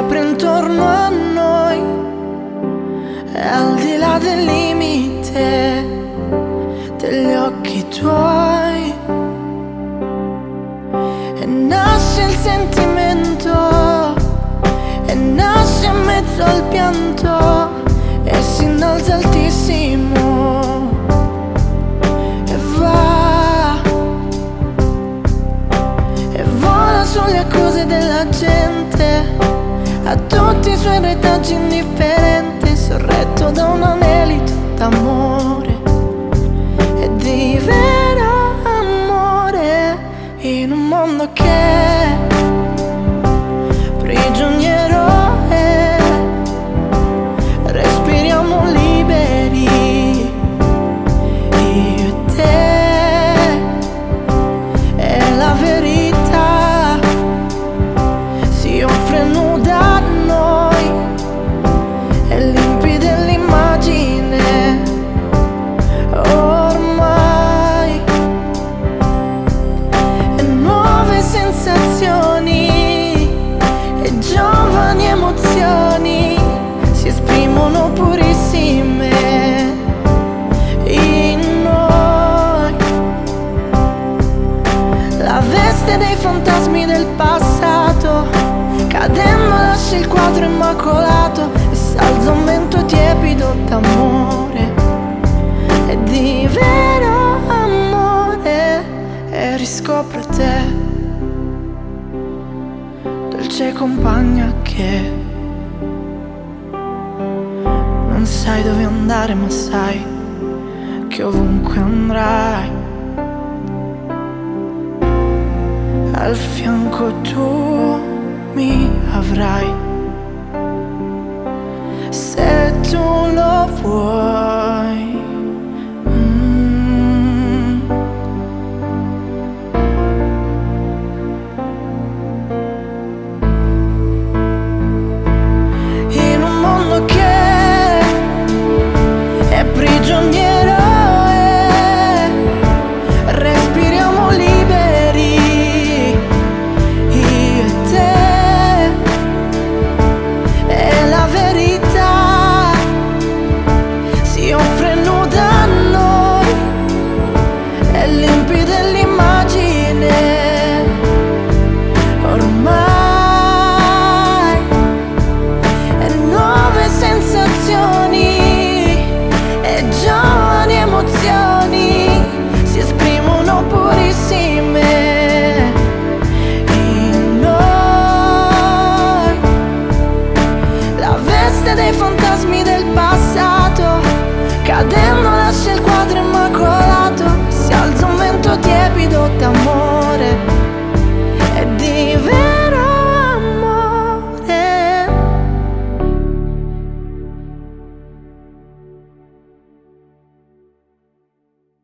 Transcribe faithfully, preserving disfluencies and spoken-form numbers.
apre intorno a noi, è al di là del limite degli occhi tuoi, e nasce il sentimento, e nasce in mezzo al pianto, e si innalza altissimo e va, e vola sulle accuse della gente, a tutti i suoi retaggi indifferenti, sorretto da un anelito d'amore e di vero amore, in un mondo che è prigioniero è. Respiriamo liberi, io e te, è la verità, si offre nuda a noi, è limpida l'immagine, ormai, e nuove sensazioni, e giovani emozioni si esprimono purissime in noi. La veste dei fantasmi del passato, cadendo lascia il quadro immacolato, e salza un vento tiepido d'amore e di vero amore, e riscopre te, dolce compagna che non sai dove andare, ma sai che ovunque andrai, al fianco tu mi avrai, se tu lo vuoi.